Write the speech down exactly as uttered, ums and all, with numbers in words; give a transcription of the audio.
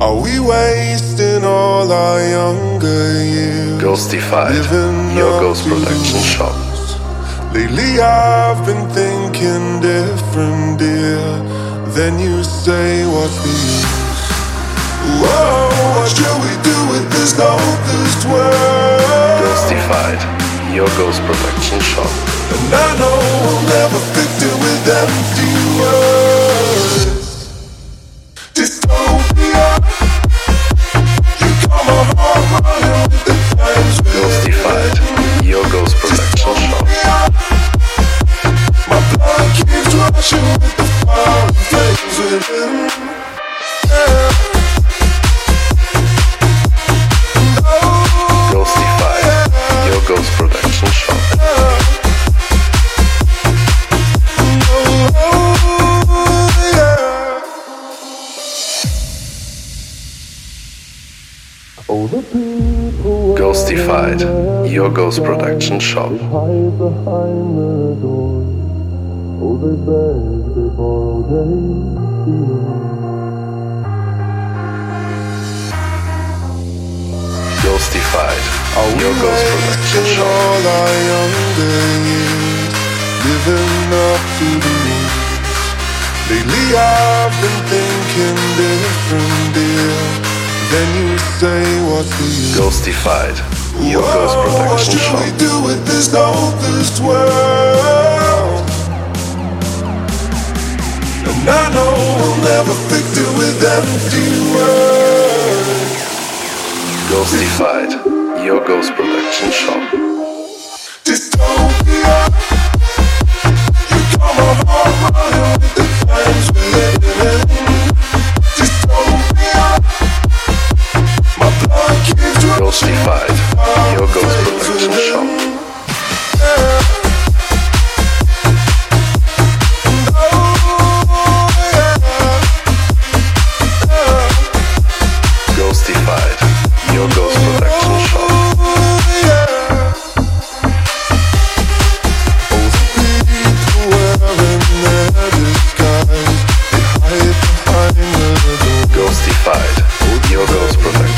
Are we wasting all our younger years? Ghostified, living your up Ghost to Production the shop. rules? Lately I've been thinking different, dear. Then you say, what's the use? Whoa, what should we do with this hopeless world? Ghostified, your Ghost Production shop. And I know we'll never fix it with empty words. Dystopia, you got my heart running with the times. Ghostified, your Ghost Production shop. My blood keeps rushing with the fire and flames within. Yeah. Ghostified, your Ghost Production shop. Ghostified, your Ghost Production shop. Hide behind the door. Oh, they beg, they borrow, they steal. Ghostified, Are we your Ghost Production wasting shop. all our younger years, living up to the rules? Lately I've been thinking different, dear. Then you say, what's the use? Ghostified, your Ghost Whoa, what Production should shop. we do with this hopeless world? And I know we'll never fix it with empty words. Ghostified, your Ghost Production shop. Dystopia, you got my heart running with the times we're living in. Dystopia, my blood keeps rushing. Ghostified, your Ghost Production shop. Ghostified, your Ghost Production shop. Ghostified, your Ghost Production.